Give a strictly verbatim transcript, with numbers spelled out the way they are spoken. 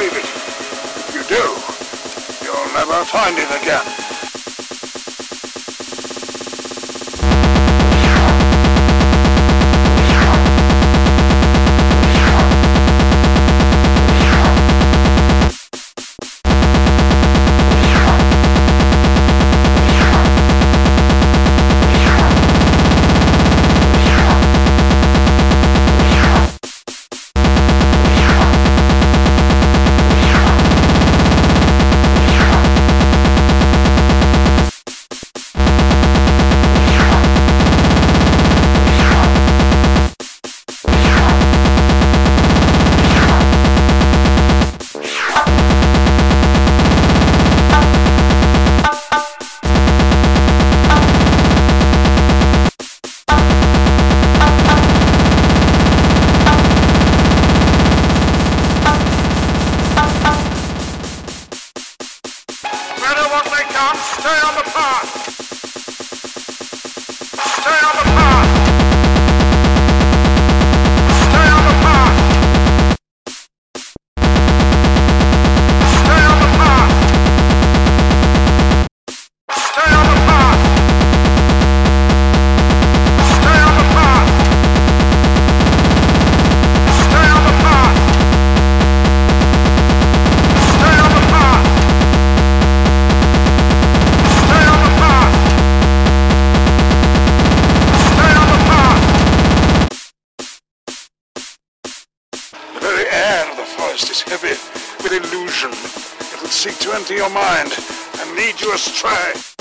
leave it. If you do, you'll never find it again. Stay on the path! Stay on the path! Stay on the path! Stay on the path! Stay on the path! Stay on the path! Stay on the path! Stay on the path! The very air of the forest is heavy with illusion. It will seek to enter your mind and lead you astray.